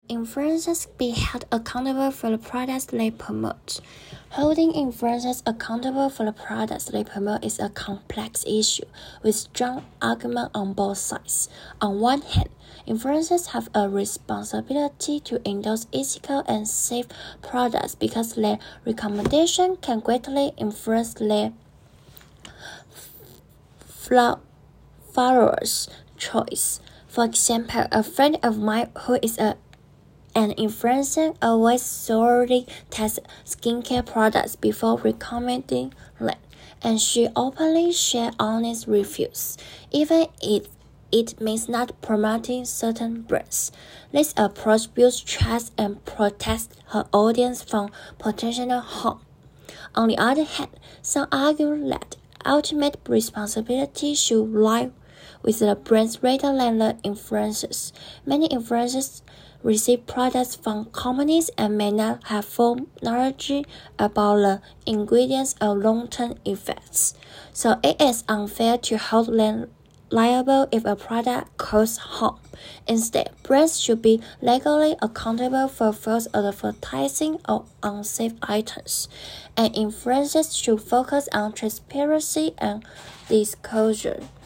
Influencers be held accountable for the products they promote. Holding influencers accountable for the products they promote is a complex issue with strong arguments on both sides. On one hand, influencers have a responsibility to endorse ethical and safe products because their recommendation can greatly influence their followers' choice. For example, a friend of mine who is an influencer always thoroughly tests skincare products before recommending them, and she openly shares honest reviews, even if it means not promoting certain brands. This approach builds trust and protects her audience from potential harm. On the other hand, some argue that ultimate responsibility should lie with the brands rather than the influencers. Many influencers receive products from companies and may not have full knowledge about the ingredients or long-term effects. So it is unfair to hold them liable if a product causes harm. Instead, brands should be legally accountable for false advertising or unsafe items, and influencers should focus on transparency and disclosure.